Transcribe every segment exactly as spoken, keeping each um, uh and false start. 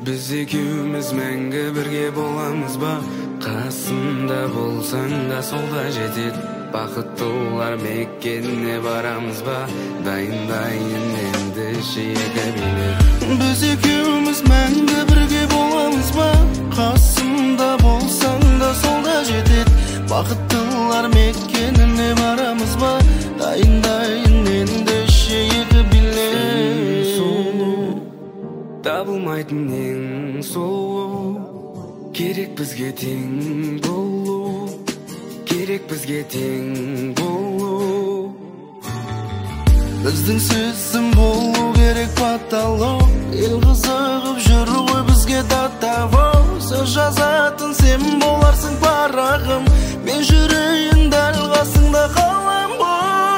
Biz ekimiz мәңгі бірге боламыз ба? Қасымда болсаң да солда жетет. Бақыттылар меккеніне барамыз ба? Дайындайын енді шиегі билет. Biz ekimiz мәңгі бірге боламыз ба? Қасымда болсаң да солда жетет. Бақыттылар меккеніне барамыз ба? Дайындайын енді шиегі билет. Табылмайтын ең сұлу, керек бізге тең болу, керек бізге тең болу. Біздің сезім болу керек баталу, ел қызығып жүр ғой бізге татаву. Сөз жазатын сен боларсың парағым, мен жүрейін дәл қасыңда қалам ғой.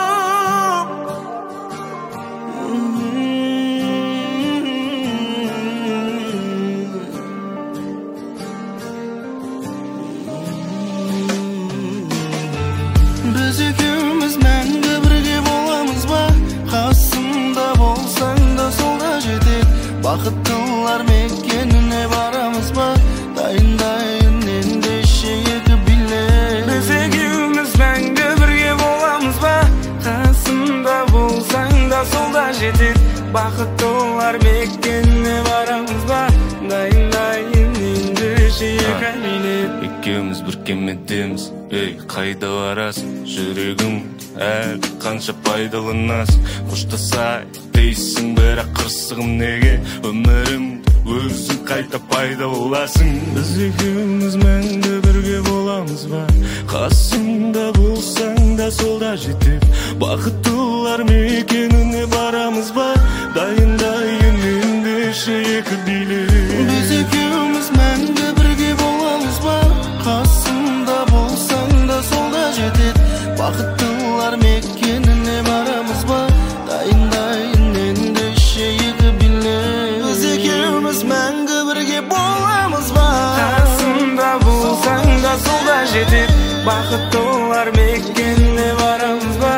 Biz ekimiz мәңгі бірге боламыз ба? Қасымда болсаң да солда жетет. Бақыттылар меккеніне барамыз ба? Дайындайын енді шиегі билет. Biz ekimiz мәңгі бірге боламыз ба? Қасымда болсаң да солда жетет. Бақыттылар меккеніне барамыз ба? Дайындайын енді шиегі билет. Екеуміз бір кемедеміз, ей, қайда барасың? Жүрегім әр қанша пайдаланасың. Қоштасай дейсің, бірақ қырсығым неге? Өмірімді өзің қайта пайда боласың. Біз екеуміз мәңгі бірге боламыз ба? Қасымда болсаң да солда жетет. Бақыттылар мекеніне барамыз ба? Дайындайын енді шиегі билет. Biz ekimiz мәңгі бірге боламыз ба? Қасымда болсаң да солда жетет. Бақыттылар мекеніне барамыз ба? Дайындайын енді шиегі билет. Biz ekimiz мәңгі бірге боламыз ба? Қасымда болсаң да солда жетет. Бақыттылар меккеніне барамыз ба?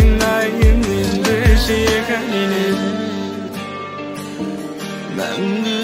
Дайындайын енді шиегі билет. Мәңгі